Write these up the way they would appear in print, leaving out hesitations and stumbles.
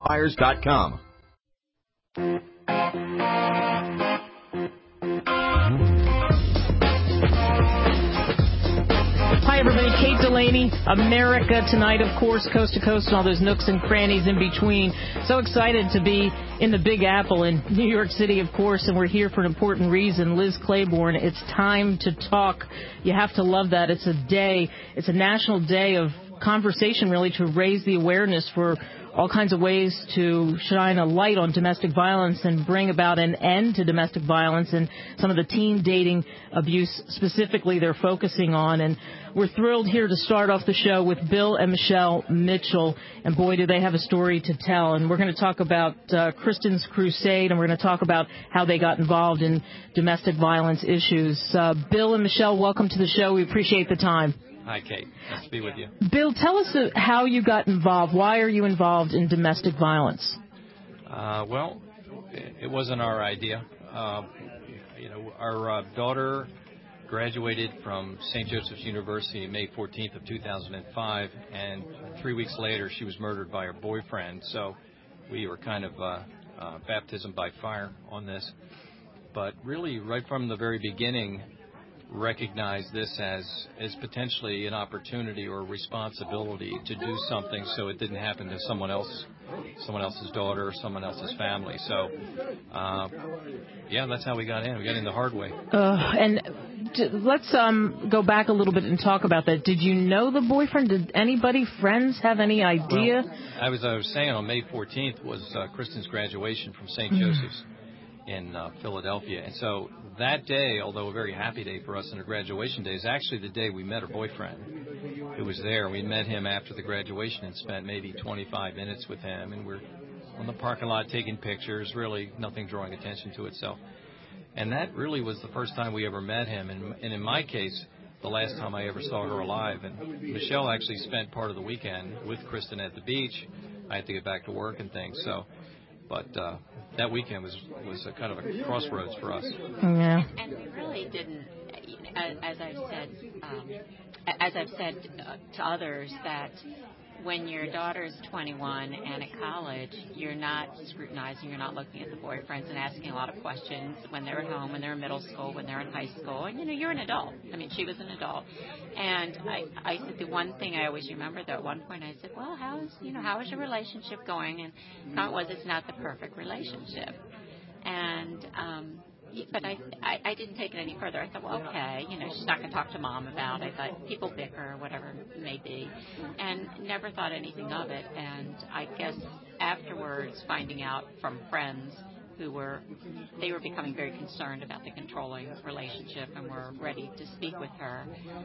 MichelleMyers.com. Hi, everybody. Kate Delaney, America Tonight, of course, coast to coast and all those nooks and crannies in between. So excited to be in the Big Apple in New York City, of course, and we're here for an important reason. Liz Claiborne, it's time to talk. You have to love that. It's a national day of conversation, really, to raise the awareness for all kinds of ways to shine a light on domestic violence and bring about an end to domestic violence and some of the teen dating abuse specifically they're focusing on. And we're thrilled here to start off the show with Bill and Michelle Mitchell. And boy, do they have a story to tell. And we're going to talk about Kristen's Crusade, and we're going to talk about how they got involved in domestic violence issues. Bill and Michelle, welcome to the show. We appreciate the time. Hi, Kate. Nice to be with you. Bill, tell us how you got involved. Why are you involved in domestic violence? Well, it wasn't our idea. Our daughter graduated from St. Joseph's University May 14th of 2005, and 3 weeks later she was murdered by her boyfriend. So we were kind of baptism by fire on this. But really, right from the very beginning, recognize this as potentially an opportunity or a responsibility to do something so it didn't happen to someone else's daughter or someone else's family. So, that's how we got in. We got in the hard way. Let's go back a little bit and talk about that. Did you know the boyfriend? Did friends have any idea? Well, I was saying on May 14th was Kristen's graduation from St. Joseph's in Philadelphia. And so that day, although a very happy day for us and her graduation day, is actually the day we met her boyfriend who was there. We met him after the graduation and spent maybe 25 minutes with him. And we're on the parking lot taking pictures, really nothing drawing attention to itself. And that really was the first time we ever met him. And in my case, the last time I ever saw her alive. And Michelle actually spent part of the weekend with Kristen at the beach. I had to get back to work and things. But that weekend was a kind of a crossroads for us. Yeah. And we really didn't, as I've said to others, that when your daughter's 21 and at college, you're not scrutinizing, you're not looking at the boyfriends and asking a lot of questions when they're at home, when they're in middle school, when they're in high school. And, you're an adult. I mean, she was an adult. And I said the one thing I always remember, though, at one point I said, well, how is your relationship going? And how it was, it's not the perfect relationship. And but I didn't take it any further. I thought, well, okay, she's not going to talk to mom about it. But people bicker or whatever it may be. And never thought anything of it. And I guess afterwards, finding out from friends who were becoming very concerned about the controlling relationship and were ready to speak with her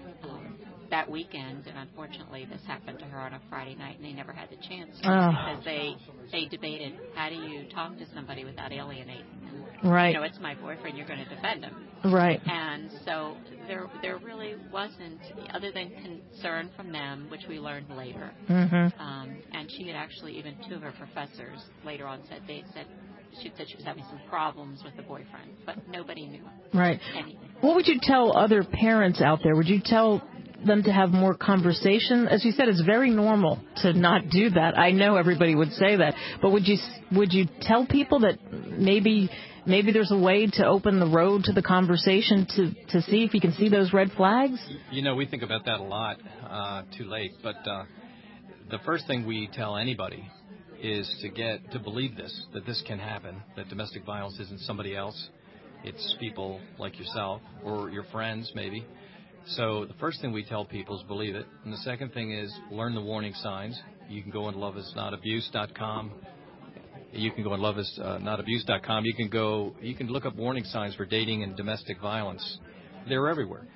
that weekend. And unfortunately, this happened to her on a Friday night, and they never had the chance because they debated, how do you talk to somebody without alienating them? Right. It's my boyfriend, you're going to defend him. Right. And so there really wasn't, other than concern from them, which we learned later. Mm-hmm. And she had actually, even two of her professors later on said she was having some problems with the boyfriend, but nobody knew anything. What would you tell other parents out there? Would you tell them to have more conversation? As you said, it's very normal to not do that. I know everybody would say that, but would you tell people that maybe there's a way to open the road to the conversation to see if you can see those red flags? We think about that a lot. Too late, but the first thing we tell anybody is to believe that this can happen, that domestic violence isn't somebody else. It's people like yourself or your friends, maybe. So the first thing we tell people is believe it. And the second thing is learn the warning signs. You can go on loveisnotabuse.com. You can go on loveisnotabuse.com. You can look up warning signs for dating and domestic violence. They're everywhere.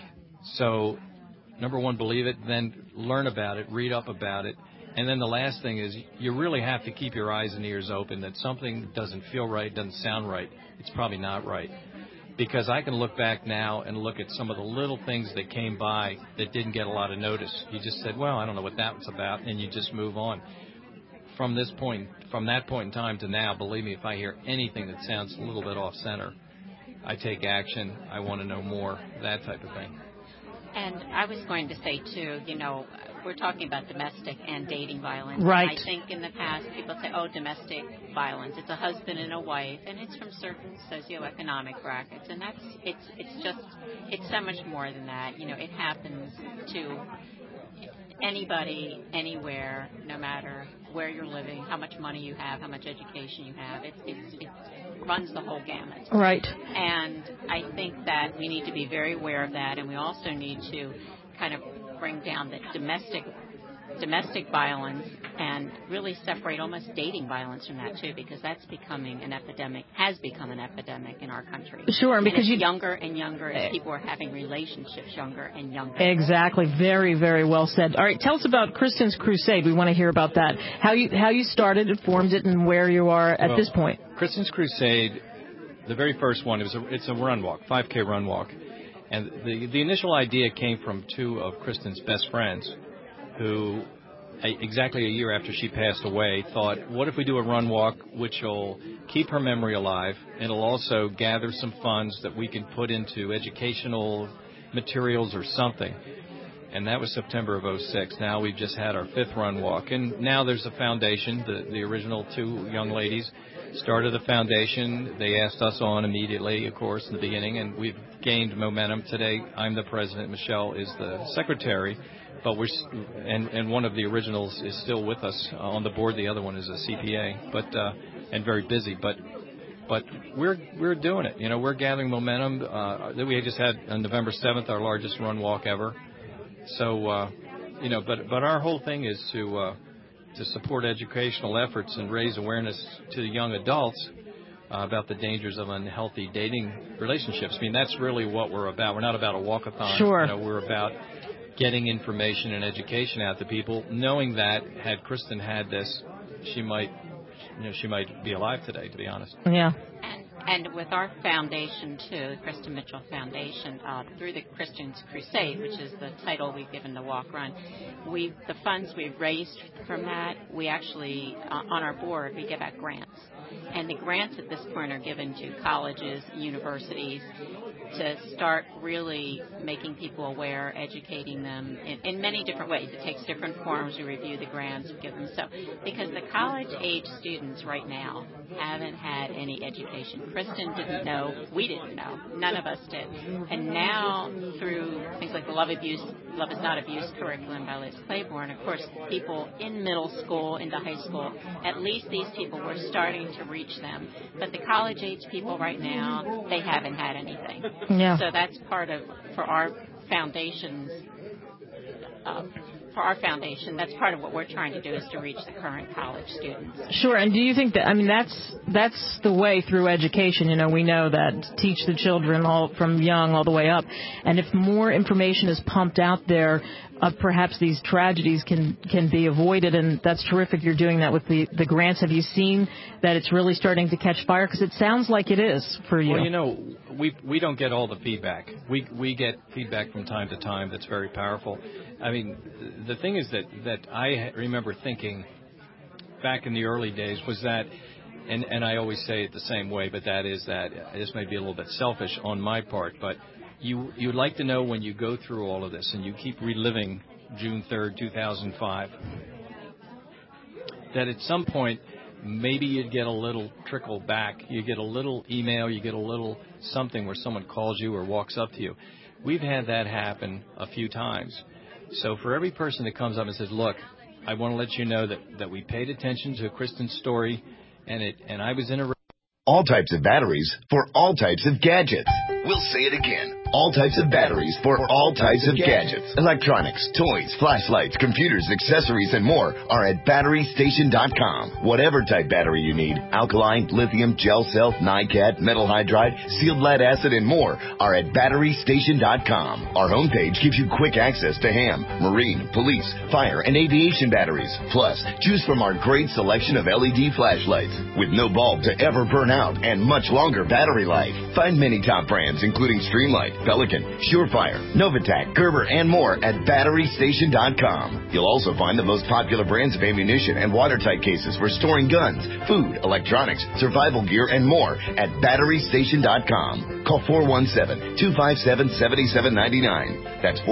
So, number one, believe it. Then learn about it. Read up about it. And then the last thing is you really have to keep your eyes and ears open that something doesn't feel right, doesn't sound right. It's probably not right. Because I can look back now and look at some of the little things that came by that didn't get a lot of notice. You just said, well, I don't know what that was about, and you just move on. From that point in time to now, believe me, if I hear anything that sounds a little bit off center, I take action. I want to know more, that type of thing. And I was going to say, too, we're talking about domestic and dating violence. Right. And I think in the past people say, oh, domestic violence, it's a husband and a wife, and it's from certain socioeconomic brackets, and it's so much more than that. It happens to anybody, anywhere, no matter where you're living, how much money you have, how much education you have. It runs the whole gamut. Right. And I think that we need to be very aware of that, and we also need to kind of bring down the domestic violence and really separate almost dating violence from that too, because that's becoming an epidemic, has become an epidemic in our country. Sure, and because it's younger and younger as people are having relationships younger and younger. Exactly. Very, very well said. All right, tell us about Kristen's Crusade. We want to hear about that. How you started and formed it and where you are at this point. Kristen's Crusade, the very first one, it's a run walk, 5K run walk. And the initial idea came from two of Kristen's best friends who, exactly a year after she passed away, thought, what if we do a run walk which will keep her memory alive, and it'll also gather some funds that we can put into educational materials or something. And that was September of 2006. Now we've just had our fifth run walk. And now there's a foundation. The original two young ladies started the foundation. They asked us on immediately, of course, in the beginning, and we've gained momentum. Today I'm the president. Michelle is the secretary. But and one of the originals is still with us on the board. The other one is a CPA, and very busy. But we're doing it. We're gathering momentum. We just had on November 7th our largest run walk ever. So but our whole thing is to support educational efforts and raise awareness to the young adults about the dangers of unhealthy dating relationships. I mean, that's really what we're about. We're not about a walkathon. Sure. We're about getting information and education out to people, knowing that had Kristen had this, she might be alive today, to be honest. Yeah. And with our foundation, too, the Kristen Mitchell Foundation, through the Kristen's Crusade, which is the title we've given the walk run, the funds we've raised from that, we actually, on our board, we give out grants. And the grants at this point are given to colleges, universities, to start really making people aware, educating them in many different ways. It takes different forms. We review the grants, we give them because the college-age students right now haven't had any education. Kristen didn't know. We didn't know. None of us did. And now through things like the Love Is Not Abuse curriculum by Liz Claiborne, of course, people in middle school, into high school, at least these people were starting to reach them. But the college-age people right now, they haven't had anything. Yeah. So that's part of, for our foundation, that's part of what we're trying to do is to reach the current college students. Sure. And do you think that's the way through education? We know that teach the children all from young all the way up. And if more information is pumped out there, perhaps these tragedies can be avoided. And that's terrific. You're doing that with the grants. Have you seen that it's really starting to catch fire? Because it sounds like it is for you. Well, we don't get all the feedback. We get feedback from time to time that's very powerful. I mean, the thing is that I remember thinking back in the early days was that, and I always say it the same way, but that is that this may be a little bit selfish on my part, but you'd like to know when you go through all of this and you keep reliving June 3rd, 2005, that at some point maybe you'd get a little trickle back. You get a little email, you get a little something where someone calls you or walks up to you. We've had that happen a few times. So for every person that comes up and says, look, I want to let you know that we paid attention to Kristen's story and I was in a... All types of batteries for all types of gadgets. We'll say it again. All types of batteries for all types of gadgets. Electronics, toys, flashlights, computers, accessories, and more are at BatteryStation.com. Whatever type battery you need, alkaline, lithium, gel cell, NiCad, metal hydride, sealed lead acid, and more are at BatteryStation.com. Our homepage gives you quick access to ham, marine, police, fire, and aviation batteries. Plus, choose from our great selection of LED flashlights with no bulb to ever burn out and much longer battery life. Find many top brands including Streamlight, Pelican, Surefire, Novatac, Gerber, and more at BatteryStation.com. You'll also find the most popular brands of ammunition and watertight cases for storing guns, food, electronics, survival gear, and more at BatteryStation.com. Call 417-257-7799. That's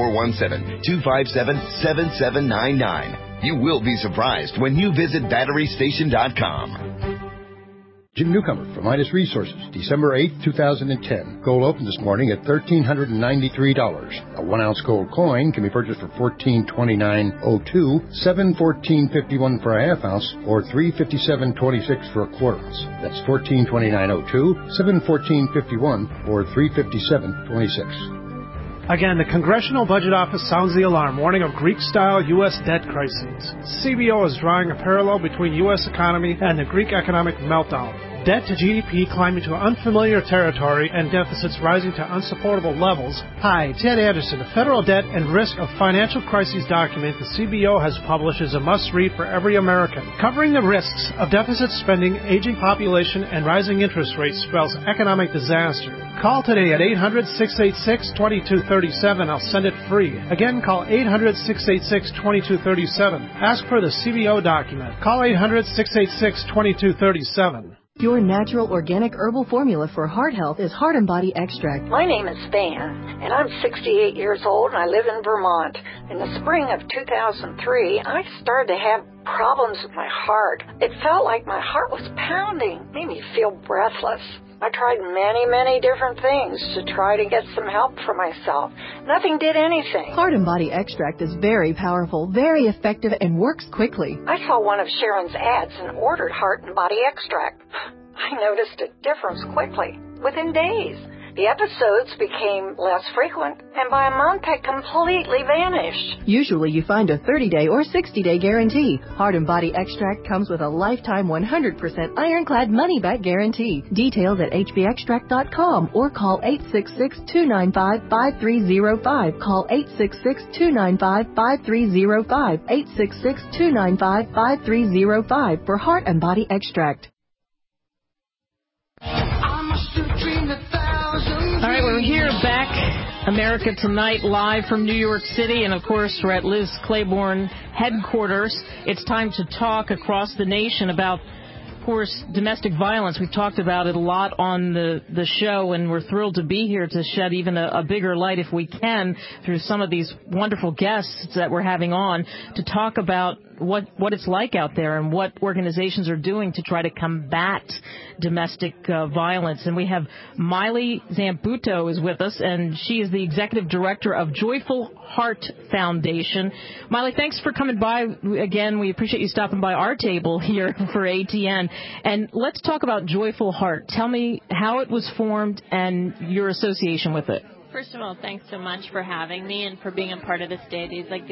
417-257-7799. You will be surprised when you visit BatteryStation.com. Jim Newcomer from Midas Resources, December 8, 2010. Gold opened this morning at $1,393. A 1-ounce gold coin can be purchased for $14.29.02, $7.14.51 for a half ounce, or $3.57.26 for a quarter ounce. That's $14.29.02, $7.14.51, or $3.57.26. Again, the Congressional Budget Office sounds the alarm, warning of Greek-style U.S. debt crises. CBO is drawing a parallel between U.S. economy and the Greek economic meltdown. Debt to GDP climbing to unfamiliar territory and deficits rising to unsupportable levels. Hi, Ted Anderson. The Federal Debt and Risk of Financial Crises document the CBO has published is a must-read for every American. Covering the risks of deficit spending, aging population, and rising interest rates spells economic disaster. Call today at 800-686-2237. I'll send it free. Again, call 800-686-2237. Ask for the CBO document. Call 800-686-2237. Your natural organic herbal formula for heart health is Heart and Body Extract. My name is Stan, and I'm 68 years old, and I live in Vermont. In the spring of 2003, I started to have problems with my heart. It felt like my heart was pounding, made me feel breathless. I tried many different things to try to get some help for myself. Nothing did anything. Heart and Body Extract is very powerful, very effective, and works quickly. I saw one of Sharon's ads and ordered Heart and Body Extract. I noticed a difference quickly, within days. The episodes became less frequent, and by a month had completely vanished. Usually you find a 30-day or 60-day guarantee. Heart and Body Extract comes with a lifetime 100% ironclad money-back guarantee. Details at hbextract.com or call 866-295-5305. Call 866-295-5305. 866-295-5305 for Heart and Body Extract. All right, we're here back, America Tonight, live from New York City, and of course we're at Liz Claiborne headquarters. It's time to talk across the nation about, of course, domestic violence. We've talked about it a lot on the show, and we're thrilled to be here to shed even a bigger light, if we can, through some of these wonderful guests that we're having on, to talk about what it's like out there and what organizations are doing to try to combat domestic violence. And we have Maile Zamputo is with us, and she is the executive director of Joyful Heart Foundation. Maile, thanks for coming by again. We appreciate you stopping by our table here for ATN. And let's talk about Joyful Heart. Tell me how it was formed and your association with it. First of all, thanks so much for having me and for being a part of this day. Days like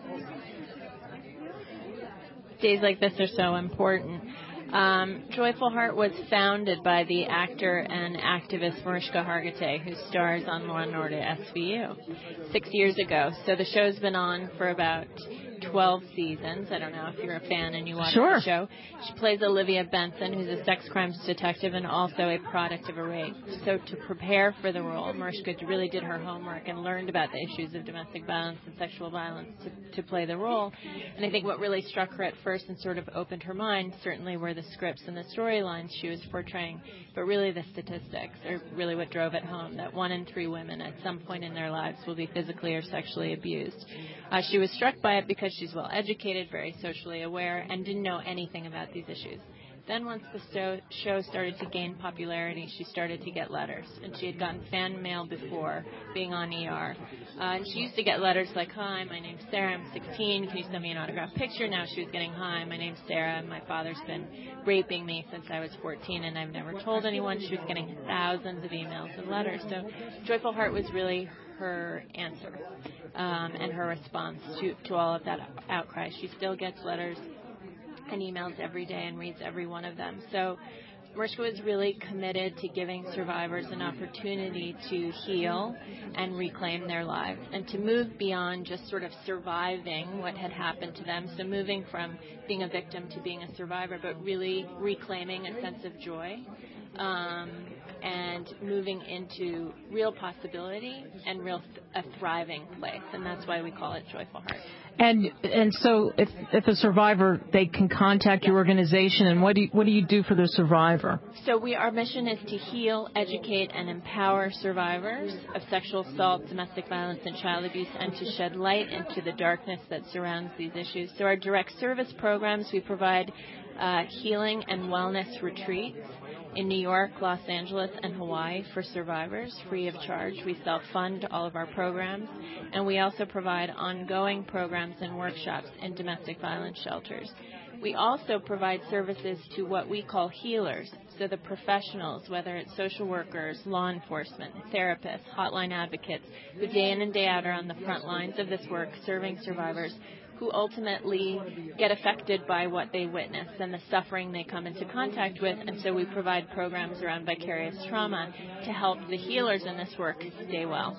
this are so important. Joyful Heart was founded by the actor and activist Mariska Hargitay, who stars on Law & Order SVU 6 years ago. So the show's been on for about 12 seasons. I don't know if you're a fan and you watch the show. She plays Olivia Benson, who's a sex crimes detective and also a product of a rape. So to prepare for the role, Mariska really did her homework and learned about the issues of domestic violence and sexual violence to play the role. And I think what really struck her at first and sort of opened her mind certainly were the scripts and the storylines she was portraying, but really the statistics are really what drove it home, that 1 in 3 women at some point in their lives will be physically or sexually abused. She was struck by it because she's well educated, very socially aware, and didn't know anything about these issues. Then once the show started to gain popularity, she started to get letters. And she had gotten fan mail before being on ER. And she used to get letters like, "Hi, my name's Sarah, I'm 16. Can you send me an autographed picture?" Now she was getting, "Hi, my name's Sarah. My father's been raping me since I was 14 and I've never told anyone." She was getting thousands of emails and letters. So Joyful Heart was really her answer and her response to all of that outcry. She still gets letters and emails every day and reads every one of them. So Mariska was really committed to giving survivors an opportunity to heal and reclaim their lives and to move beyond just sort of surviving what had happened to them, so moving from being a victim to being a survivor, but really reclaiming a sense of joy and moving into real possibility and a thriving place. And that's why we call it Joyful Heart. And so if a survivor, they can contact your organization, and what do you do for the survivor? So our mission is to heal, educate, and empower survivors of sexual assault, domestic violence, and child abuse, and to shed light into the darkness that surrounds these issues. So our direct service programs, we provide healing and wellness retreats in New York, Los Angeles, and Hawaii for survivors, free of charge. We self-fund all of our programs, and we also provide ongoing programs and workshops in domestic violence shelters. We also provide services to what we call healers, so the professionals, whether it's social workers, law enforcement, therapists, hotline advocates, who day in and day out are on the front lines of this work serving survivors, who ultimately get affected by what they witness and the suffering they come into contact with. And so we provide programs around vicarious trauma to help the healers in this work stay well.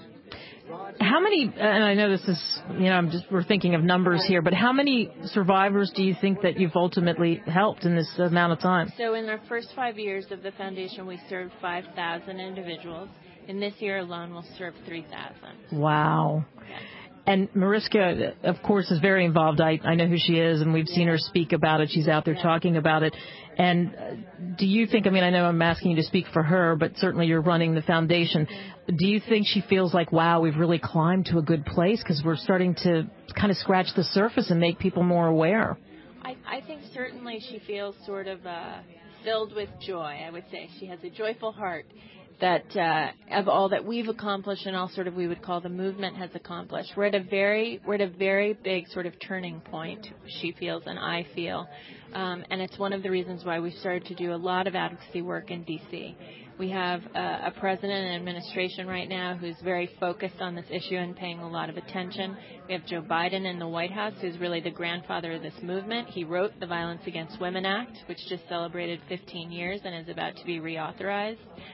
How many, and I know this is, we're thinking of numbers here, but how many survivors do you think that you've ultimately helped in this amount of time? So in our first 5 years of the foundation, we served 5,000 individuals. In this year alone, we'll serve 3,000. Wow. And Mariska, of course, is very involved. I know who she is, and we've seen her speak about it. She's out there talking about it. And do you think, I know I'm asking you to speak for her, but certainly you're running the foundation. Do you think she feels like, wow, we've really climbed to a good place because we're starting to kind of scratch the surface and make people more aware? I think certainly she feels sort of filled with joy, I would say. She has a joyful heart. That of all that we've accomplished and all sort of we would call the movement has accomplished. We're at a very big sort of turning point, she feels and I feel. And it's one of the reasons why we started to do a lot of advocacy work in D.C. We have a president and administration right now who's very focused on this issue and paying a lot of attention. We have Joe Biden in the White House, who's really the grandfather of this movement. He wrote the Violence Against Women Act, which just celebrated 15 years and is about to be reauthorized.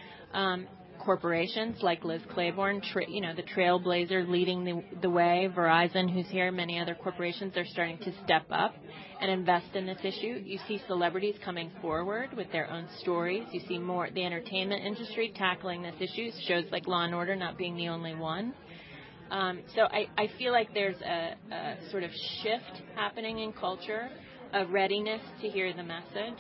Corporations like Liz Claiborne, the trailblazer leading the way, Verizon, who's here, many other corporations are starting to step up and invest in this issue. You see celebrities coming forward with their own stories. You see more the entertainment industry tackling this issue, shows like Law & Order not being the only one. So I feel like there's a sort of shift happening in culture, a readiness to hear the message.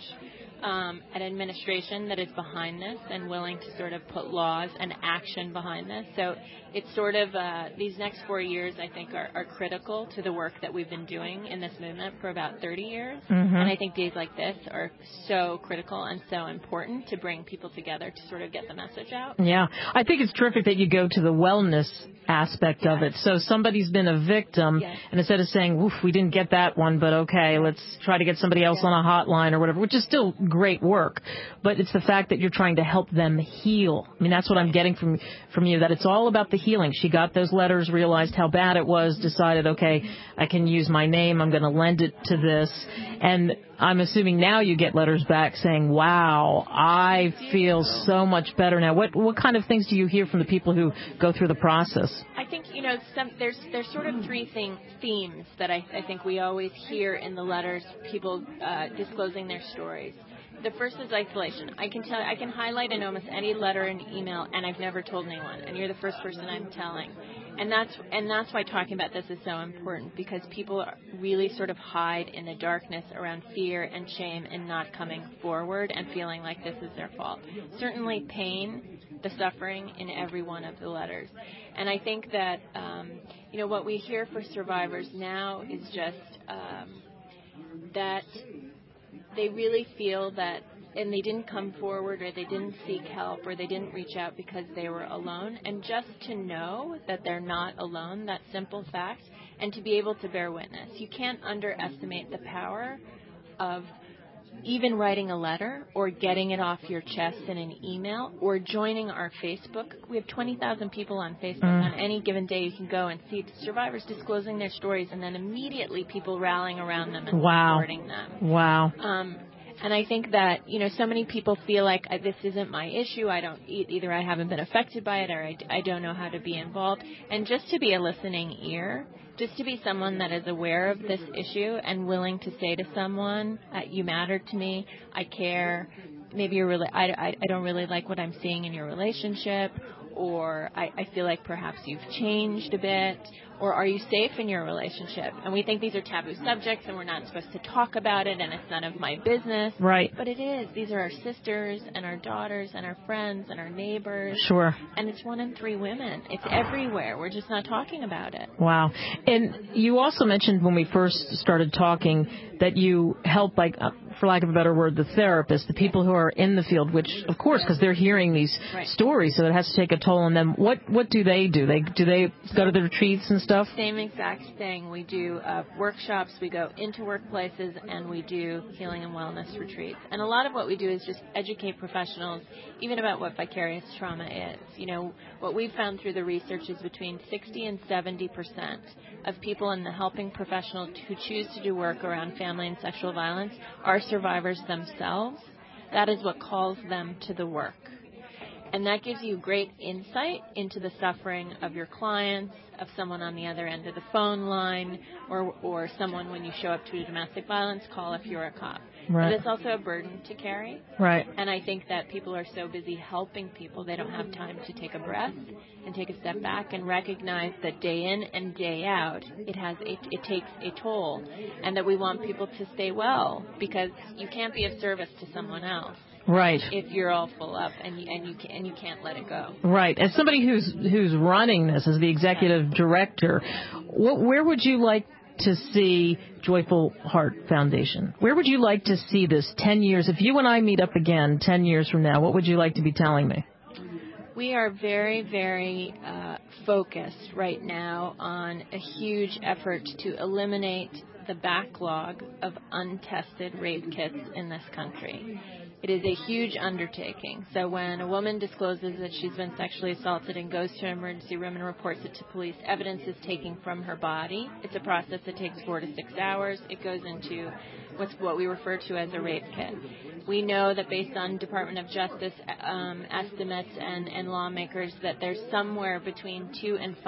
An administration that is behind this and willing to sort of put laws and action behind this. So it's sort of these next 4 years, I think, are critical to the work that we've been doing in this movement for about 30 years. Mm-hmm. And I think days like this are so critical and so important to bring people together to sort of get the message out. Yeah. I think it's terrific that you go to the wellness aspect of it. So somebody's been a victim, and instead of saying, "Oof, we didn't get that one, but okay, let's try to get somebody else on a hotline or whatever," which is still great work. But it's the fact that you're trying to help them heal. That's what I'm getting from you, that it's all about the healing. She got those letters, realized how bad it was, decided, okay, I can use my name, I'm going to lend it to this. And I'm assuming now you get letters back saying, wow, I feel so much better now. What kind of things do you hear from the people who go through the process? I think, there's sort of three themes that I think we always hear in the letters, people disclosing their stories. The first is isolation. I can highlight in almost any letter and email, and I've never told anyone, and you're the first person I'm telling. And that's why talking about this is so important, because people really sort of hide in the darkness around fear and shame and not coming forward and feeling like this is their fault. Certainly pain, the suffering in every one of the letters. And I think that, what we hear for survivors now is just that they really feel that, and they didn't come forward or they didn't seek help or they didn't reach out because they were alone. And just to know that they're not alone, that simple fact, and to be able to bear witness. You can't underestimate the power of even writing a letter or getting it off your chest in an email or joining our Facebook. We have 20,000 people on Facebook. On any given day you can go and see survivors disclosing their stories and then immediately people rallying around them and supporting them. Wow. And I think that, so many people feel like this isn't my issue. Either I haven't been affected by it or I don't know how to be involved. And just to be a listening ear, just to be someone that is aware of this issue and willing to say to someone, you matter to me, I care, maybe I don't really like what I'm seeing in your relationship, or I feel like perhaps you've changed a bit, or are you safe in your relationship? And we think these are taboo subjects and we're not supposed to talk about it and it's none of my business. Right. But it is. These are our sisters and our daughters and our friends and our neighbors. Sure. And it's 1 in 3 women. It's everywhere. We're just not talking about it. Wow. And you also mentioned when we first started talking that you help, for lack of a better word, the therapists, the people who are in the field, which, of course, because they're hearing these stories, so it has to take a toll on them. What do they do? Do they go to the retreats and stuff? Same exact thing. We do workshops, we go into workplaces, and we do healing and wellness retreats. And a lot of what we do is just educate professionals, even about what vicarious trauma is. What we've found through the research is between 60 and 70% of people in the helping professionals who choose to do work around family and sexual violence are survivors themselves. That is what calls them to the work. And that gives you great insight into the suffering of your clients, of someone on the other end of the phone line, or someone when you show up to a domestic violence call if you're a cop. Right. But it's also a burden to carry. Right. And I think that people are so busy helping people, they don't have time to take a breath and take a step back and recognize that day in and day out, it takes a toll, and that we want people to stay well, because you can't be of service to someone else. Right. If you're all full up and you can't let it go. Right. As somebody who's running this, as the executive director, where would you like to see Joyful Heart Foundation? Where would you like to see this 10 years? If you and I meet up again 10 years from now, what would you like to be telling me? We are very, very focused right now on a huge effort to eliminate the backlog of untested rape kits in this country. It is a huge undertaking. So when a woman discloses that she's been sexually assaulted and goes to an emergency room and reports it to police, evidence is taken from her body. It's a process that takes 4 to 6 hours. It goes into what we refer to as a rape kit. We know that based on Department of Justice estimates and lawmakers that there's somewhere between 200,000 and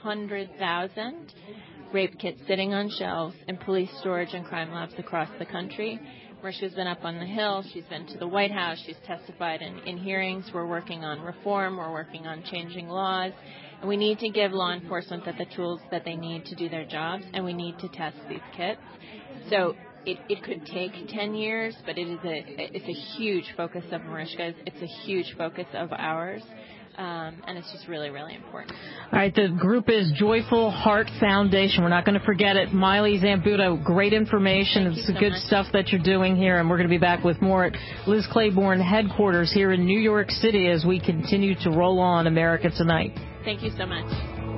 500,000 rape kits sitting on shelves in police storage and crime labs across the country. Marisha's been up on the Hill. She's been to the White House. She's testified in hearings. We're working on reform. We're working on changing laws. And we need to give law enforcement the tools that they need to do their jobs, and we need to test these kits. So it could take 10 years, but it's a huge focus of Mariska's. It's a huge focus of ours. And it's just really, really important. All right, the group is Joyful Heart Foundation. We're not going to forget it. Miley Zambuto, great information. It's the good stuff that you're doing here, and we're going to be back with more at Liz Claiborne headquarters here in New York City as we continue to roll on America Tonight. Thank you so much.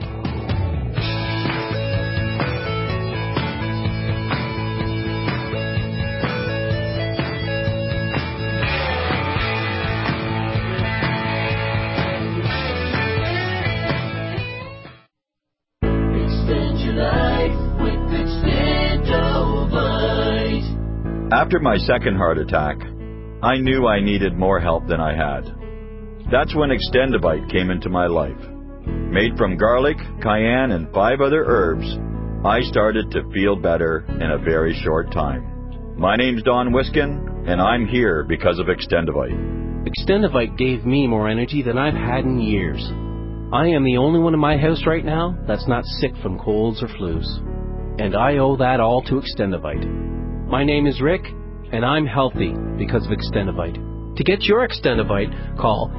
After my second heart attack, I knew I needed more help than I had. That's when Extendivite came into my life. Made from garlic, cayenne, and 5 other herbs, I started to feel better in a very short time. My name's Don Wiskin, and I'm here because of Extendivite. Extendivite gave me more energy than I've had in years. I am the only one in my house right now that's not sick from colds or flus. And I owe that all to Extendivite. My name is Rick, and I'm healthy because of Extendivite. To get your Extendivite, call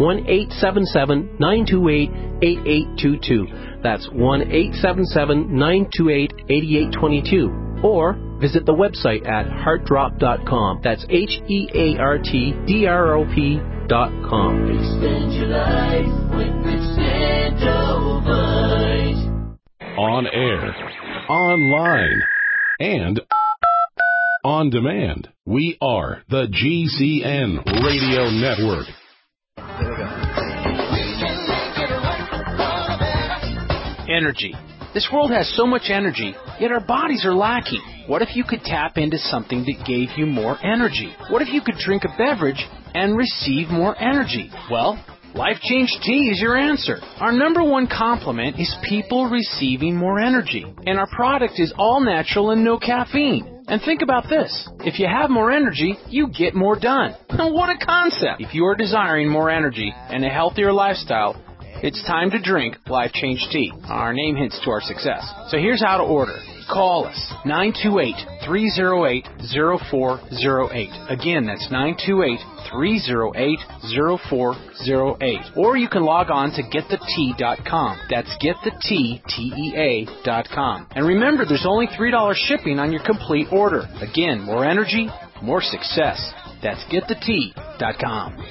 1-877-928-8822. That's 1-877-928-8822. Or visit the website at heartdrop.com. That's HEARTDROP.com. Extend your life with Extendivite. On air, online, and on demand. We are the GCN Radio Network. Energy. This world has so much energy, yet our bodies are lacking. What if you could tap into something that gave you more energy? What if you could drink a beverage and receive more energy? Well, Life Change Tea is your answer. Our number one compliment is people receiving more energy. And our product is all natural and no caffeine. And think about this. If you have more energy, you get more done. What a concept! If you are desiring more energy and a healthier lifestyle, it's time to drink Life Change Tea. Our name hints to our success. So here's how to order. Call us, 928-308-0408. Again, that's 928-308-0408. Or you can log on to getthetea.com. That's getthetea.com. And remember, there's only $3 shipping on your complete order. Again, more energy, more success. That's getthetea.com.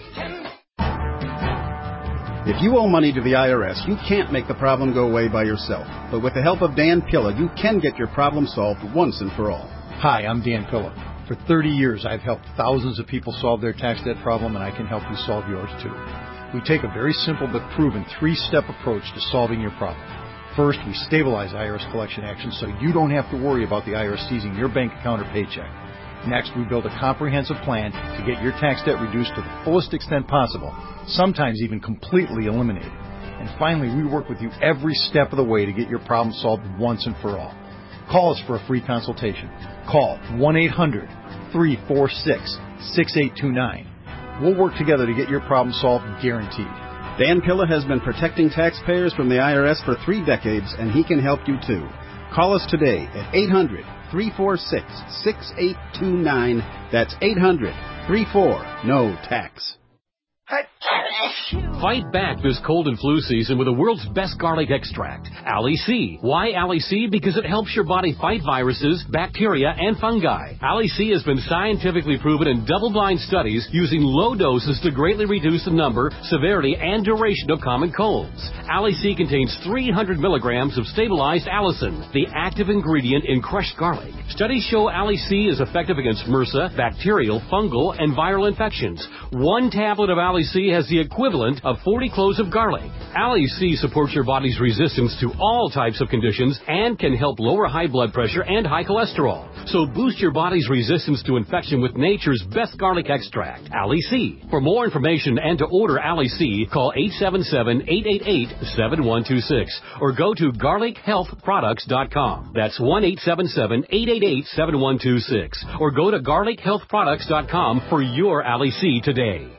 If you owe money to the IRS, you can't make the problem go away by yourself. But with the help of Dan Pilla, you can get your problem solved once and for all. Hi, I'm Dan Pilla. For 30 years, I've helped thousands of people solve their tax debt problem, and I can help you solve yours too. We take a very simple but proven 3-step approach to solving your problem. First, we stabilize IRS collection actions so you don't have to worry about the IRS seizing your bank account or paycheck. Next, we build a comprehensive plan to get your tax debt reduced to the fullest extent possible, sometimes even completely eliminated. And finally, we work with you every step of the way to get your problem solved once and for all. Call us for a free consultation. Call 1-800-346-6829. We'll work together to get your problem solved, guaranteed. Dan Pilla has been protecting taxpayers from the IRS for 3 decades, and he can help you too. Call us today at 800-346-6829. That's 800-34-NO-TAX. Fight back this cold and flu season with the world's best garlic extract, Ali C. Why Ali C? Because it helps your body fight viruses, bacteria, and fungi. Ali C has been scientifically proven in double-blind studies using low doses to greatly reduce the number, severity, and duration of common colds. Ali C contains 300 milligrams of stabilized allicin, the active ingredient in crushed garlic. Studies show Ali C is effective against MRSA, bacterial, fungal, and viral infections. 1 tablet of Ali C has the equivalent of 40 cloves of garlic. Ali C supports your body's resistance to all types of conditions and can help lower high blood pressure and high cholesterol. So boost your body's resistance to infection with nature's best garlic extract, Ali C. For more information and to order Ali C, call 877-888-7126 or go to garlichealthproducts.com. That's 1-877-888-7126 or go to garlichealthproducts.com for your Ali C today.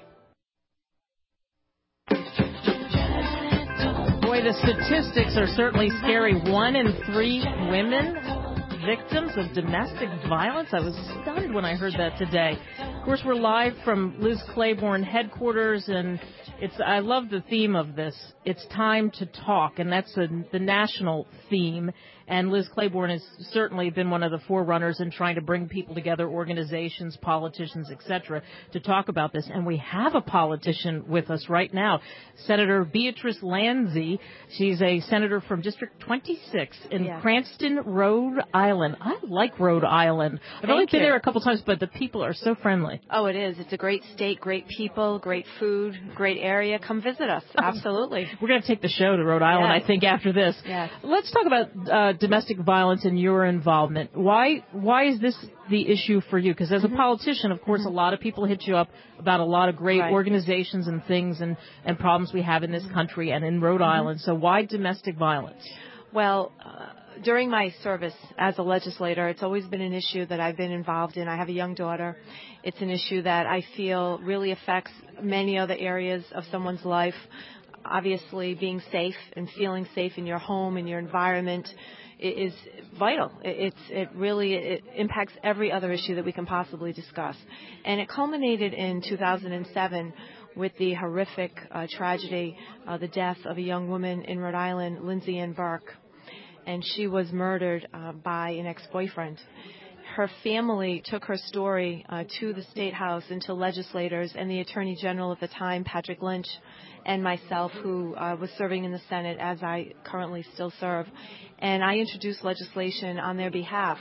Boy, the statistics are certainly scary. 1 in 3 women victims of domestic violence. I was stunned when I heard that today. Of course, we're live from Liz Claiborne headquarters, and I love the theme of this. It's time to talk, and that's the national theme. And Liz Claiborne has certainly been one of the forerunners in trying to bring people together, organizations, politicians, etc., to talk about this. And we have a politician with us right now, Senator Beatrice Lanzi. She's a senator from District 26 in Cranston, Rhode Island. I like Rhode Island. I've only been there a couple times, but the people are so friendly. Oh, it is. It's a great state, great people, great food, great area. Come visit us. Absolutely. We're going to take the show to Rhode Island, I think, after this. Yes. Let's talk about domestic violence and your involvement. Why is this the issue for you? Because as a politician, of course, a lot of people hit you up about a lot of great organizations and things and problems we have in this country and in Rhode Island. So why domestic violence? Well, during my service as a legislator, it's always been an issue that I've been involved in. I have a young daughter. It's an issue that I feel really affects many other areas of someone's life. Obviously, being safe and feeling safe in your home, in your environment, is vital. It really impacts every other issue that we can possibly discuss. And it culminated in 2007 with the horrific tragedy, the death of a young woman in Rhode Island, Lindsay Ann Burke. And she was murdered by an ex-boyfriend. Her family took her story to the State House and to legislators and the Attorney General at the time, Patrick Lynch, and myself, who was serving in the Senate as I currently still serve. And I introduced legislation on their behalf.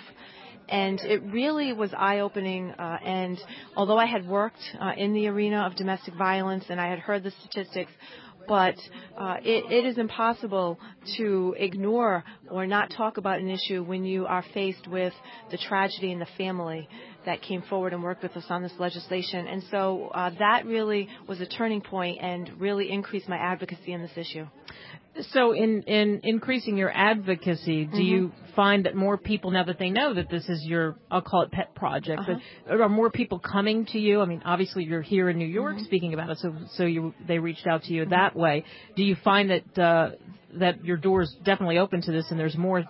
And it really was eye-opening. And although I had worked in the arena of domestic violence and I had heard the statistics, but it is impossible to ignore or not talk about an issue when you are faced with the tragedy in the family that came forward and worked with us on this legislation. And so that really was a turning point and really increased my advocacy in this issue. So in increasing your advocacy, do you find that more people, now that they know that this is your, I'll call it pet project, but are more people coming to you? I mean, obviously you're here in New York speaking about it, so they reached out to you that way. Do you find that your door's definitely open to this, and there's more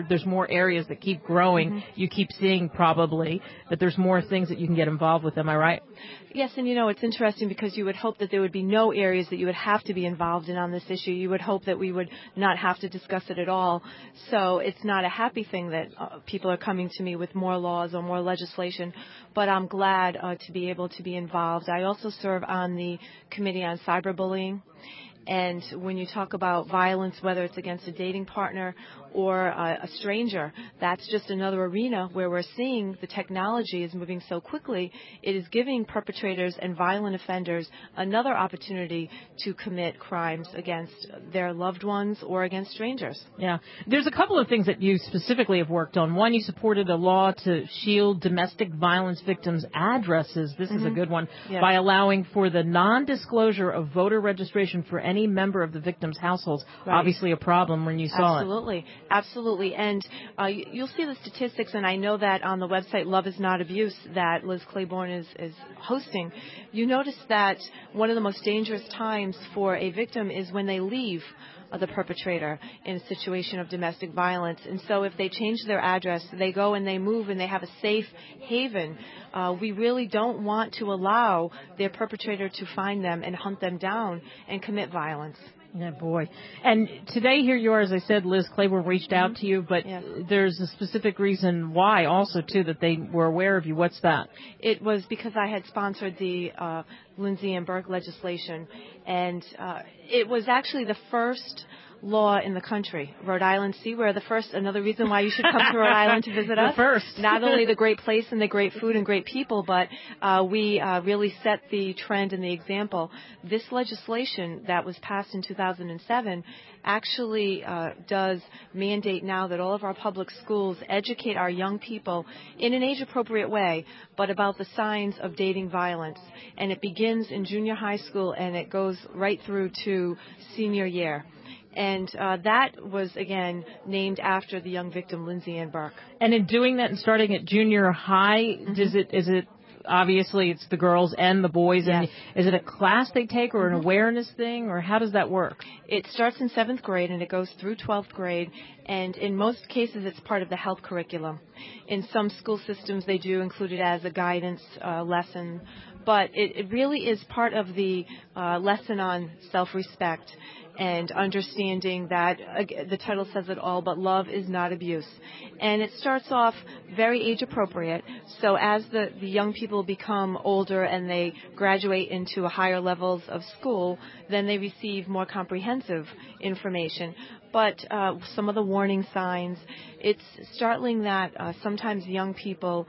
areas that keep growing? You keep seeing probably that there's more things that you can get involved with. Am I right? Yes, and it's interesting because you would hope that there would be no areas that you would have to be involved in on this issue. You would hope that we would not have to discuss it at all. So it's not a happy thing that people are coming to me with more laws or more legislation, but I'm glad to be able to be involved. I also serve on the Committee on Cyberbullying. And when you talk about violence, whether it's against a dating partner or a stranger, that's just another arena where we're seeing the technology is moving so quickly. It is giving perpetrators and violent offenders another opportunity to commit crimes against their loved ones or against strangers. Yeah. There's a couple of things that you specifically have worked on. One, you supported a law to shield domestic violence victims' addresses. This is a good one. Yes. By allowing for the non-disclosure of voter registration for any member of the victim's households. Right. Obviously a problem when you saw it. Absolutely. And you'll see the statistics, and I know that on the website Love Is Not Abuse that Liz Claiborne is hosting, you notice that one of the most dangerous times for a victim is when they leave the perpetrator in a situation of domestic violence. And so if they change their address, they go and they move and they have a safe haven, we really don't want to allow their perpetrator to find them and hunt them down and commit violence. Yeah, boy. And today here you are, as I said, Liz Claiborne reached out to you, but there's a specific reason why also, too, that they were aware of you. What's that? It was because I had sponsored the Lindsay and Burke legislation, and it was actually the first law in the country. Rhode Island Sea, we're the first. Another reason why you should come to Rhode Island to visit us. The first. Not only the great place and the great food and great people, but we really set the trend and the example. This legislation that was passed in 2007 actually does mandate now that all of our public schools educate our young people in an age-appropriate way, but about the signs of dating violence. And it begins in junior high school and it goes right through to senior year. And that was, again, named after the young victim, Lindsay Ann Burke. And in doing that and starting at junior high, is it obviously it's the girls and the boys? Yes. And is it a class they take or an awareness thing, or how does that work? It starts in 7th grade and it goes through 12th grade. And in most cases, it's part of the health curriculum. In some school systems, they do include it as a guidance lesson. But it really is part of the lesson on self-respect and understanding that the title says it all, but love is not abuse. And it starts off very age appropriate. So as the young people become older and they graduate into higher levels of school, then they receive more comprehensive information. But some of the warning signs, it's startling that sometimes young people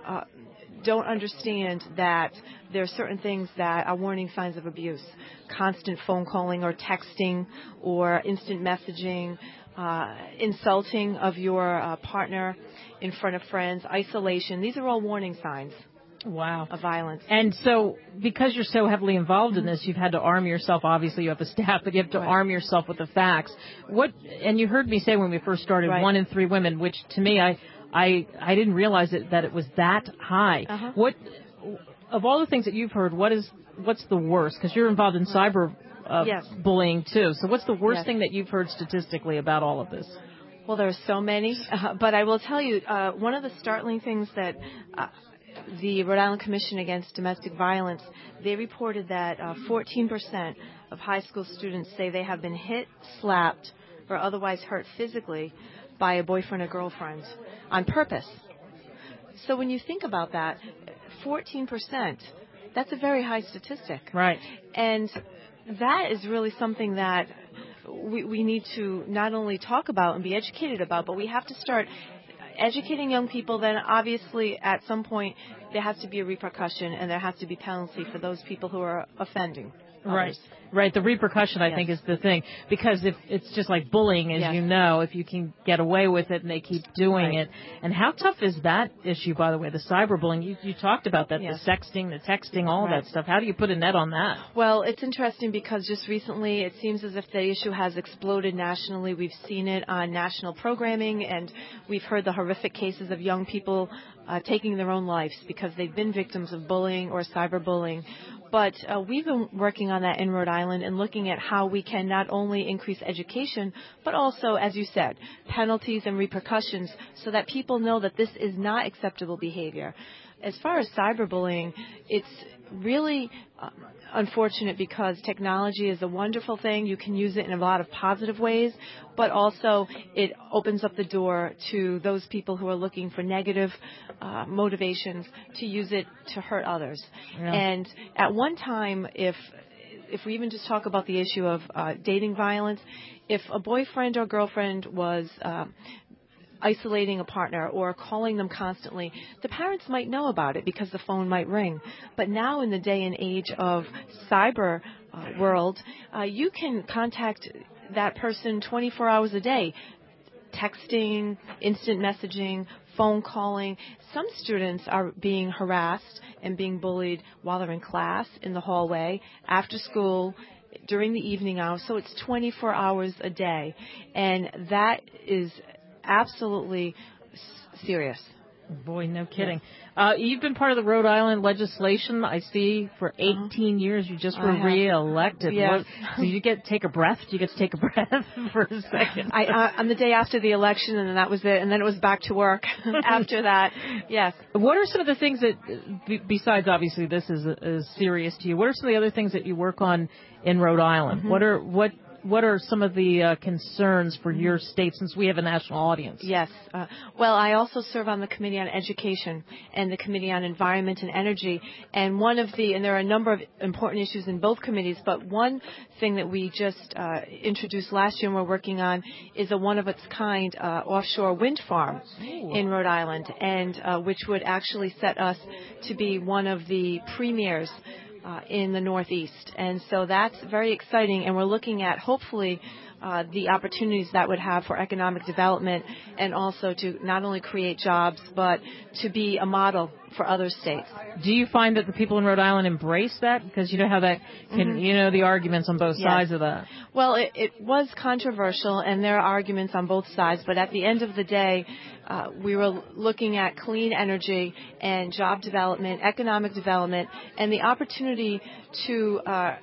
don't understand that there are certain things that are warning signs of abuse. Constant phone calling or texting or instant messaging, insulting of your partner in front of friends, isolation. These are all warning signs. Wow. Of violence. And so because you're so heavily involved in this, you've had to arm yourself. Obviously, you have a staff, but you have to arm yourself with the facts. And you heard me say when we first started, 1 in 3 women, which to me, I didn't realize that it was that high. What of all the things that you've heard, what's the worst? Because you're involved in cyber bullying too. So what's the worst thing that you've heard statistically about all of this? Well, there are so many, but I will tell you one of the startling things that the Rhode Island Commission Against Domestic Violence, they reported that 14% of high school students say they have been hit, slapped, or otherwise hurt physically by a boyfriend or girlfriend on purpose. So when you think about that, 14%, that's a very high statistic. Right. And that is really something that we need to not only talk about and be educated about, but we have to start educating young people. Then obviously at some point there has to be a repercussion and there has to be penalty for those people who are offending others. Right. The repercussion, I think, is the thing. Because if it's just like bullying, as you know, if you can get away with it and they keep doing it. And how tough is that issue, by the way, the cyberbullying? You talked about that, the sexting, the texting, all that stuff. How do you put a net on that? Well, it's interesting because just recently it seems as if the issue has exploded nationally. We've seen it on national programming, and we've heard the horrific cases of young people taking their own lives because they've been victims of bullying or cyberbullying. But we've been working on that in Rhode Island and looking at how we can not only increase education, but also, as you said, penalties and repercussions so that people know that this is not acceptable behavior. As far as cyberbullying, it's really unfortunate because technology is a wonderful thing. You can use it in a lot of positive ways, but also it opens up the door to those people who are looking for negative motivations to use it to hurt others. Yeah. And at one time, if we even just talk about the issue of dating violence, if a boyfriend or girlfriend was isolating a partner or calling them constantly, the parents might know about it because the phone might ring. But now in the day and age of cyber world, you can contact that person 24 hours a day, texting, instant messaging, phone calling. Some students are being harassed and being bullied while they're in class, in the hallway, after school, during the evening hours. So it's 24 hours a day. And that is absolutely serious. Boy, no kidding. You've been part of the Rhode Island legislation, I see, for 18 years. You just were re-elected. Yes. Did you take a breath? Did you get to take a breath for a second? On the day after the election, and then that was it. And then it was back to work after that. Yes. What are some of the things that, besides obviously this is serious to you, what are some of the other things that you work on in Rhode Island? Mm-hmm. What are some of the concerns for your state since we have a national audience? Yes. Well, I also serve on the Committee on Education and the Committee on Environment and Energy. And there are a number of important issues in both committees, but one thing that we just introduced last year and we're working on is a one-of-its-kind offshore wind farm in Rhode Island, and which would actually set us to be one of the premiers in the Northeast. And so that's very exciting, and we're looking at hopefully the opportunities that would have for economic development and also to not only create jobs but to be a model for other states. Do you find that the people in Rhode Island embrace that? Because you know how that can, you know, the arguments on both sides of that. Well, it was controversial, and there are arguments on both sides, but at the end of the day, we were looking at clean energy and job development, economic development, and the opportunity to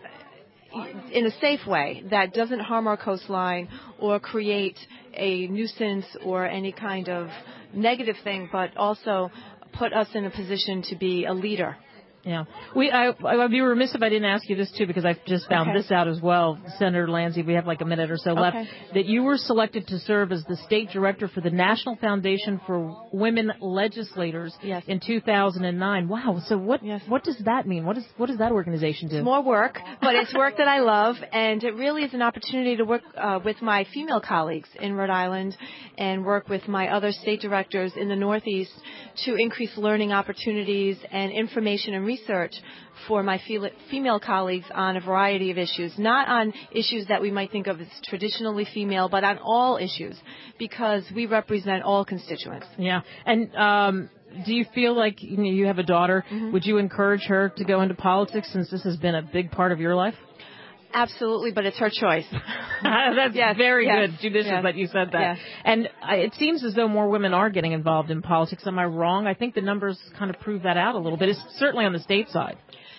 in a safe way that doesn't harm our coastline or create a nuisance or any kind of negative thing, but also put us in a position to be a leader. Yeah. I'd be remiss if I didn't ask you this, too, because I've just found this out as well. Senator Lanzi, we have like a minute or so left, that you were selected to serve as the state director for the National Foundation for Women Legislators in 2009. Wow. So what does that mean? What does that organization do? It's more work, but it's work that I love, and it really is an opportunity to work with my female colleagues in Rhode Island and work with my other state directors in the Northeast to increase learning opportunities and information and research for my female colleagues on a variety of issues, not on issues that we might think of as traditionally female, but on all issues, because we represent all constituents. Yeah. And do you feel like you have a daughter? Would you encourage her to go into politics since this has been a big part of your life? Absolutely, but it's her choice. That's very good, judicious that you said that. And it seems as though more women are getting involved in politics. Am I wrong? I think the numbers kind of prove that out a little bit. It's certainly on the state side.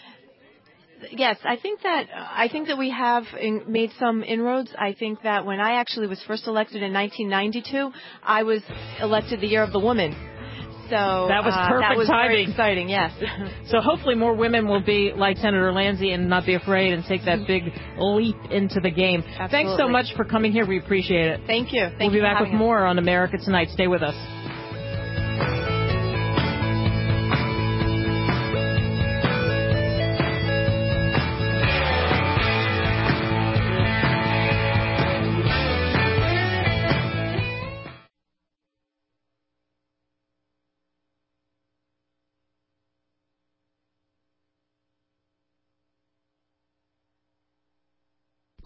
Yes, I think that we have made some inroads. I think that when I actually was first elected in 1992, I was elected the Year of the Woman. So that was perfect that was timing. Very exciting, yes. So hopefully more women will be like Senator Lanzi and not be afraid and take that big leap into the game. Absolutely. Thanks so much for coming here. We appreciate it. Thank you. We'll be back with more on America Tonight. Stay with us.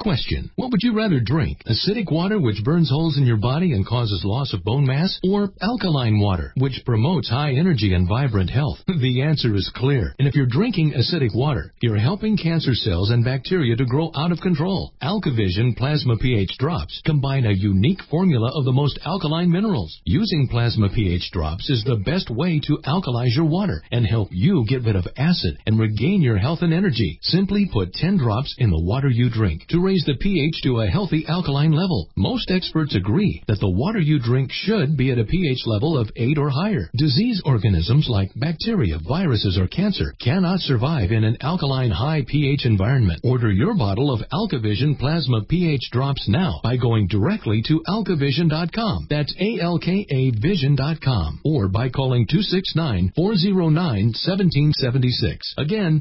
Question: what would you rather drink? Acidic water, which burns holes in your body and causes loss of bone mass, or alkaline water, which promotes high energy and vibrant health? The answer is clear. And if you're drinking acidic water, you're helping cancer cells and bacteria to grow out of control. AlkaVision Plasma pH Drops combine a unique formula of the most alkaline minerals. Using Plasma pH Drops is the best way to alkalize your water and help you get rid of acid and regain your health and energy. Simply put 10 drops in the water you drink to raise the pH to a healthy alkaline level. Most experts agree that the water you drink should be at a pH level of 8 or higher. Disease organisms like bacteria, viruses, or cancer cannot survive in an alkaline high pH environment. Order your bottle of AlkaVision Plasma pH Drops now by going directly to alkavision.com. That's ALKAvision.com. Or by calling 269-409-1776. Again,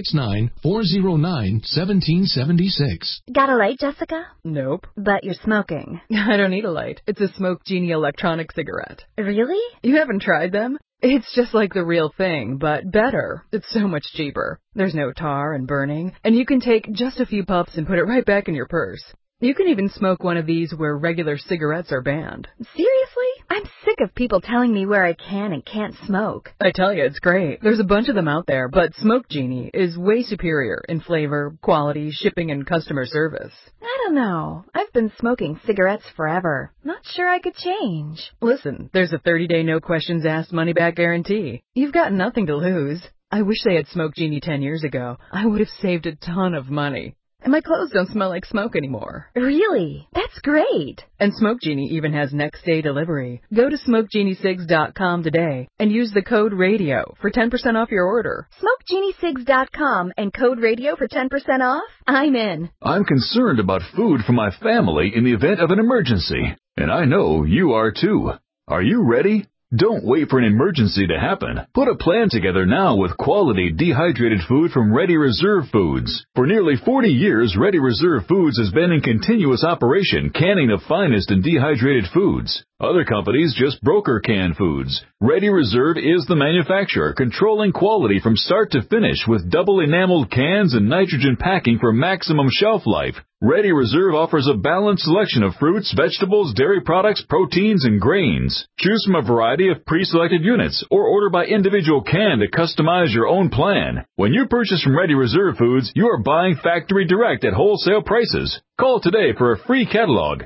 269-409-1776. Got a light, Jessica? Nope. But you're smoking. I don't need a light. It's a Smoke Genie electronic cigarette. Really? You haven't tried them? It's just like the real thing, but better. It's so much cheaper. There's no tar and burning, and you can take just a few puffs and put it right back in your purse. You can even smoke one of these where regular cigarettes are banned. Seriously? I'm sick of people telling me where I can and can't smoke. I tell you, it's great. There's a bunch of them out there, but Smoke Genie is way superior in flavor, quality, shipping, and customer service. I don't know. I've been smoking cigarettes forever. Not sure I could change. Listen, there's a 30-day no-questions-asked money-back guarantee. You've got nothing to lose. I wish they had Smoke Genie 10 years ago. I would have saved a ton of money. And my clothes don't smell like smoke anymore. Really? That's great. And Smoke Genie even has next-day delivery. Go to SmokeGenieSigs.com today and use the code RADIO for 10% off your order. SmokeGenieSigs.com and code RADIO for 10% off? I'm in. I'm concerned about food for my family in the event of an emergency. And I know you are too. Are you ready? Don't wait for an emergency to happen. Put a plan together now with quality dehydrated food from Ready Reserve Foods. For nearly 40 years, Ready Reserve Foods has been in continuous operation, canning the finest in dehydrated foods. Other companies just broker canned foods. Ready Reserve is the manufacturer, controlling quality from start to finish with double enameled cans and nitrogen packing for maximum shelf life. Ready Reserve offers a balanced selection of fruits, vegetables, dairy products, proteins, and grains. Choose from a variety of pre-selected units or order by individual can to customize your own plan. When you purchase from Ready Reserve Foods, you are buying factory direct at wholesale prices. Call today for a free catalog,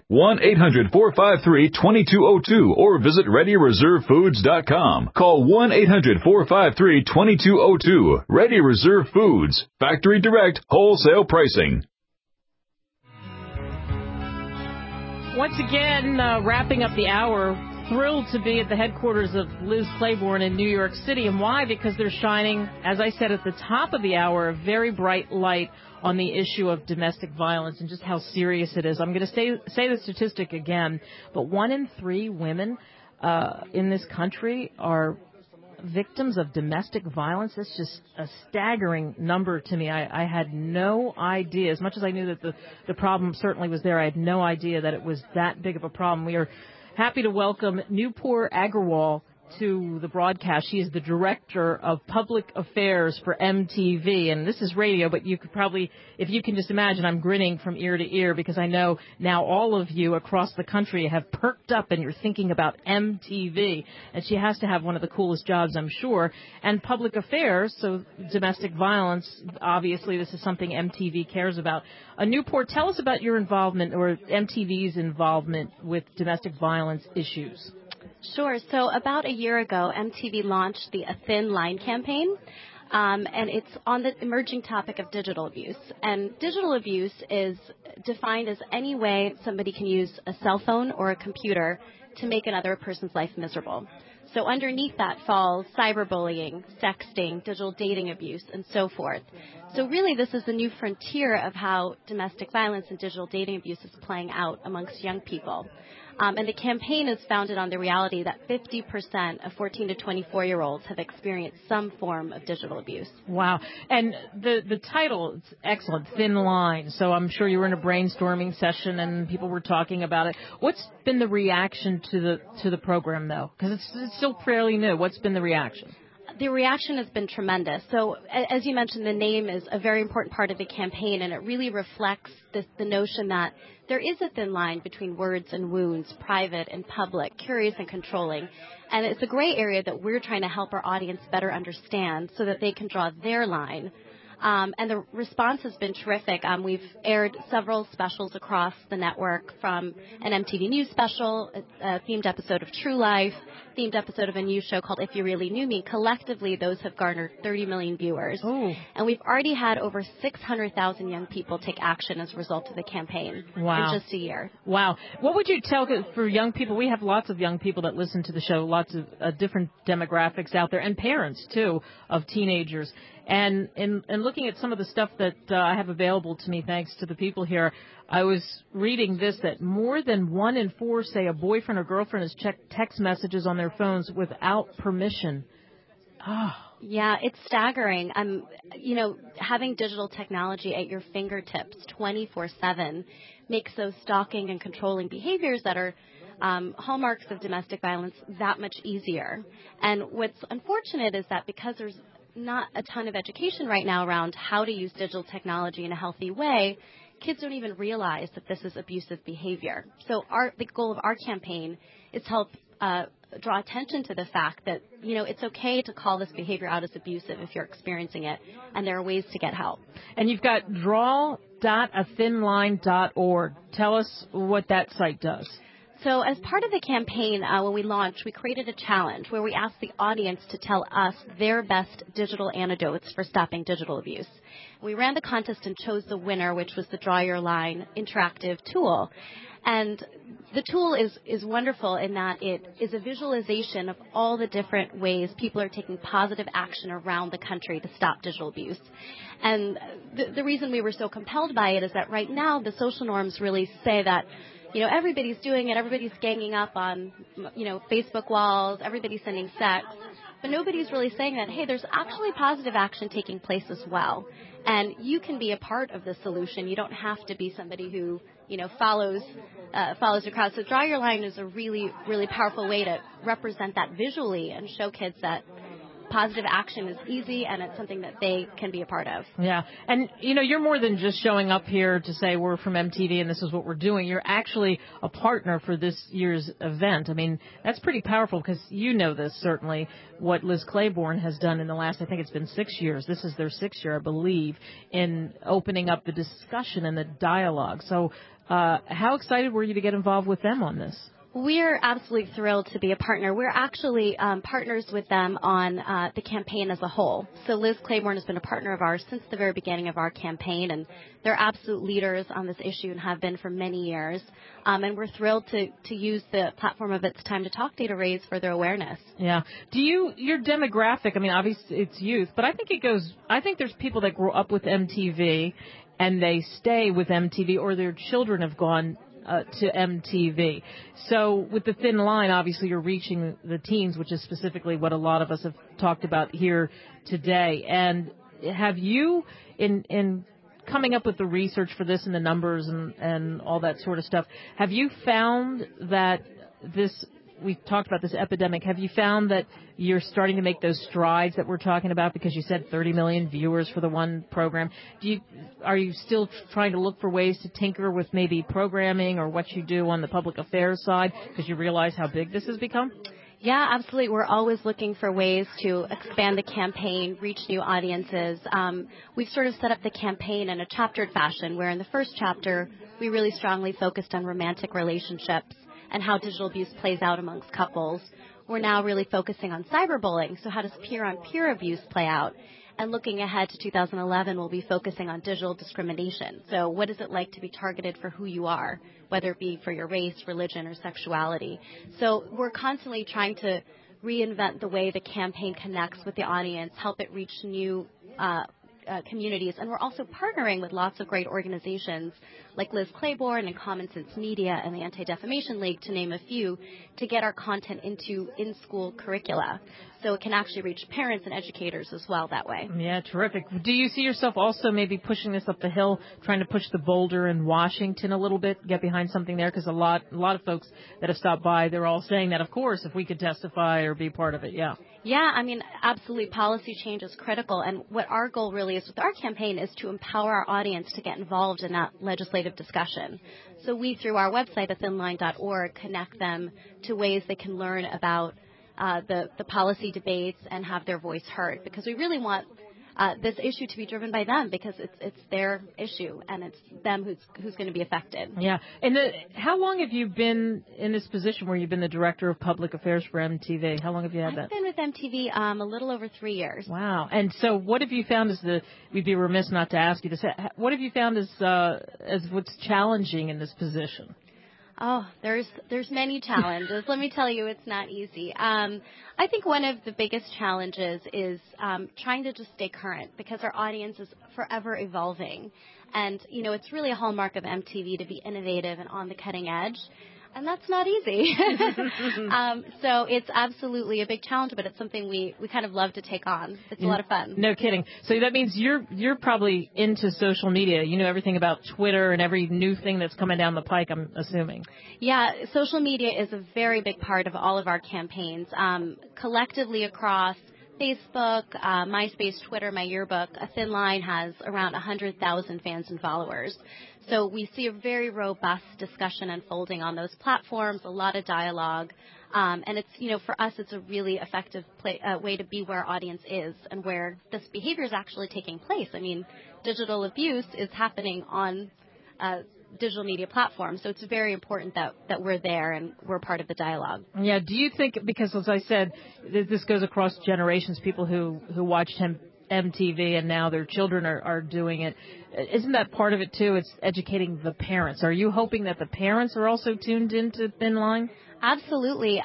1-800-453-2202, or visit ReadyReserveFoods.com. Call 1-800-453-2202. Ready Reserve Foods, factory direct, wholesale pricing. Once again, wrapping up the hour, thrilled to be at the headquarters of Liz Claiborne in New York City. And why? Because they're shining, as I said at the top of the hour, a very bright light on the issue of domestic violence and just how serious it is. I'm going to say the statistic again, but 1 in 3 women in this country are victims of domestic violence. That's just a staggering number to me. I had no idea. As much as I knew that the problem certainly was there, I had no idea that it was that big of a problem. We are happy to welcome Nupur Agrawal to the broadcast. She is the Director of Public Affairs for MTV, and this is radio, but you could probably, if you can just imagine, I'm grinning from ear to ear because I know now all of you across the country have perked up and you're thinking about MTV, and she has to have one of the coolest jobs, I'm sure, and public affairs, so domestic violence, obviously this is something MTV cares about. Nupur, tell us about your involvement or MTV's involvement with domestic violence issues. Sure. So about a year ago, MTV launched the A Thin Line campaign, and it's on the emerging topic of digital abuse. And digital abuse is defined as any way somebody can use a cell phone or a computer to make another person's life miserable. So underneath that falls cyberbullying, sexting, digital dating abuse, and so forth. So really this is the new frontier of how domestic violence and digital dating abuse is playing out amongst young people. And the campaign is founded on the reality that 50% of 14 to 24-year-olds have experienced some form of digital abuse. Wow. And the title, it's excellent, Thin Line. So I'm sure you were in a brainstorming session and people were talking about it. What's been the reaction to the program, though? Because it's still fairly new. What's been the reaction? The reaction has been tremendous. So, as you mentioned, the name is a very important part of the campaign, and it really reflects the notion that there is a thin line between words and wounds, private and public, curious and controlling. And it's a gray area that we're trying to help our audience better understand so that they can draw their line. And the response has been terrific. We've aired several specials across the network, from an MTV News special, a themed episode of True Life, themed episode of a news show called If You Really Knew Me. Collectively, those have garnered 30 million viewers. Ooh. And we've already had over 600,000 young people take action as a result of the campaign Wow. in just a year. Wow. What would you tell for young people? We have lots of young people that listen to the show, lots of different demographics out there, and parents, too, of teenagers. And in looking at some of the stuff that I have available to me, thanks to the people here, I was reading this, that more than 1 in 4 say a boyfriend or girlfriend has checked text messages on their phones without permission. Oh. Yeah, it's staggering. Having digital technology at your fingertips 24/7 makes those stalking and controlling behaviors that are hallmarks of domestic violence that much easier. And what's unfortunate is that because there's not a ton of education right now around how to use digital technology in a healthy way, kids don't even realize that this is abusive behavior. So the goal of our campaign is to help draw attention to the fact that, it's okay to call this behavior out as abusive if you're experiencing it, and there are ways to get help. And you've got draw.athinline.org. Tell us what that site does. So as part of the campaign, when we launched, we created a challenge where we asked the audience to tell us their best digital antidotes for stopping digital abuse. We ran the contest and chose the winner, which was the Draw Your Line interactive tool. And the tool is wonderful in that it is a visualization of all the different ways people are taking positive action around the country to stop digital abuse. And the reason we were so compelled by it is that right now the social norms really say that everybody's doing it, everybody's ganging up on, Facebook walls, everybody's sending sex, but nobody's really saying that, hey, there's actually positive action taking place as well. And you can be a part of the solution. You don't have to be somebody who, follows the crowd. So Draw Your Line is a really, really powerful way to represent that visually and show kids that positive action is easy and it's something that they can be a part of. Yeah. And, you're more than just showing up here to say we're from MTV and this is what we're doing. You're actually a partner for this year's event. I mean, that's pretty powerful because this, certainly, what Liz Claiborne has done in the last, I think it's been 6 years. This is their 6th year, I believe, in opening up the discussion and the dialogue. So how excited were you to get involved with them on this? We're absolutely thrilled to be a partner. We're actually partners with them on the campaign as a whole. So Liz Claiborne has been a partner of ours since the very beginning of our campaign, and they're absolute leaders on this issue and have been for many years. And we're thrilled to use the platform of It's Time to Talk Day to raise further awareness. Yeah. Your demographic, I mean, obviously it's youth, but I think there's people that grow up with MTV and they stay with MTV, or their children have gone to MTV. So with the thin line, obviously you're reaching the teens, which is specifically what a lot of us have talked about here today. And have you, in coming up with the research for this and the numbers and all that sort of stuff, have you found that we talked about this epidemic, have you found that you're starting to make those strides that we're talking about? Because you said 30 million viewers for the one program. Are you still trying to look for ways to tinker with maybe programming or what you do on the public affairs side because you realize how big this has become? Yeah, absolutely. We're always looking for ways to expand the campaign, reach new audiences. We've sort of set up the campaign in a chaptered fashion, where in the first chapter, we really strongly focused on romantic relationships and how digital abuse plays out amongst couples. We're now really focusing on cyberbullying, so how does peer-on-peer abuse play out? And looking ahead to 2011, we'll be focusing on digital discrimination. So what is it like to be targeted for who you are, whether it be for your race, religion, or sexuality? So we're constantly trying to reinvent the way the campaign connects with the audience, help it reach new communities. And we're also partnering with lots of great organizations like Liz Claiborne and Common Sense Media and the Anti-Defamation League, to name a few, to get our content into in-school curricula. So it can actually reach parents and educators as well that way. Yeah, terrific. Do you see yourself also maybe pushing this up the hill, trying to push the Boulder and Washington a little bit, get behind something there? Because a lot of folks that have stopped by, they're all saying that, of course, if we could testify or be part of it, yeah. Yeah, I mean, absolutely, policy change is critical. And what our goal really is with our campaign is to empower our audience to get involved in that legislative discussion. So we, through our website, athinline.org, connect them to ways they can learn about the policy debates and have their voice heard, because we really want this issue to be driven by them, because it's their issue and it's them who's going to be affected. Yeah. And how long have you been in this position where you've been the Director of Public Affairs for MTV? How long have you had that? I've been with MTV a little over 3 years. Wow. And so what have you found we'd be remiss not to ask you this, what have you found as what's challenging in this position? Oh, there's many challenges. Let me tell you, it's not easy. I think one of the biggest challenges is trying to just stay current, because our audience is forever evolving. And, it's really a hallmark of MTV to be innovative and on the cutting edge. And that's not easy. So it's absolutely a big challenge, but it's something we kind of love to take on. It's a lot of fun. No kidding. So that means you're probably into social media. You know everything about Twitter and every new thing that's coming down the pike, I'm assuming. Yeah, social media is a very big part of all of our campaigns. Collectively across Facebook, MySpace, Twitter, My Yearbook, A Thin Line has around 100,000 fans and followers. So we see a very robust discussion unfolding on those platforms, a lot of dialogue. And it's, for us, it's a really effective way to be where our audience is and where this behavior is actually taking place. I mean, digital abuse is happening on digital media platforms. So it's very important that we're there and we're part of the dialogue. Yeah. Do you think, because as I said, this goes across generations, people who watched MTV and now their children are doing it. Isn't that part of it too? It's educating the parents. Are you hoping that the parents are also tuned into Thin Line? Absolutely.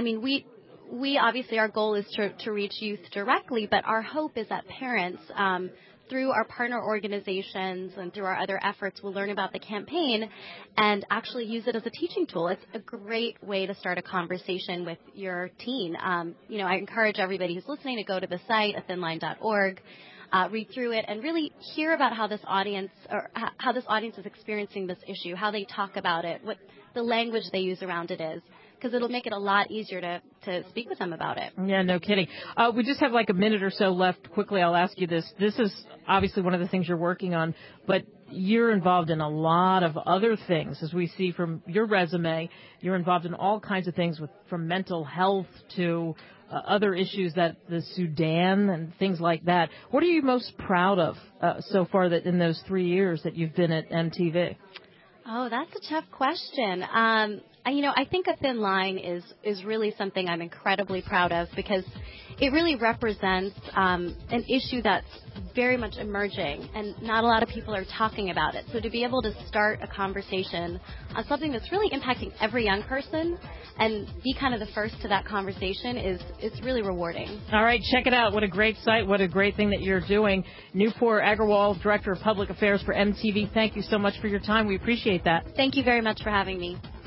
We obviously, our goal is to reach youth directly, but our hope is that parents, through our partner organizations and through our other efforts, will learn about the campaign and actually use it as a teaching tool. It's a great way to start a conversation with your teen. I encourage everybody who's listening to go to the site, athinline.org, read through it, and really hear about how this audience is experiencing this issue, how they talk about it, what the language they use around it is, because it'll make it a lot easier to speak with them about it. Yeah, no kidding. We just have like a minute or so left. Quickly, I'll ask you this. This is obviously one of the things you're working on, but you're involved in a lot of other things. As we see from your resume, you're involved in all kinds of things, from mental health to other issues, that the Sudan and things like that. What are you most proud of so far that in those 3 years that you've been at MTV? Oh, that's a tough question. I think A Thin Line is really something I'm incredibly proud of, because it really represents an issue that's very much emerging, and not a lot of people are talking about it. So to be able to start a conversation on something that's really impacting every young person and be kind of the first to that conversation is really rewarding. All right, check it out. What a great site. What a great thing that you're doing. Nupur Agarwal, Director of Public Affairs for MTV, thank you so much for your time. We appreciate that. Thank you very much for having me.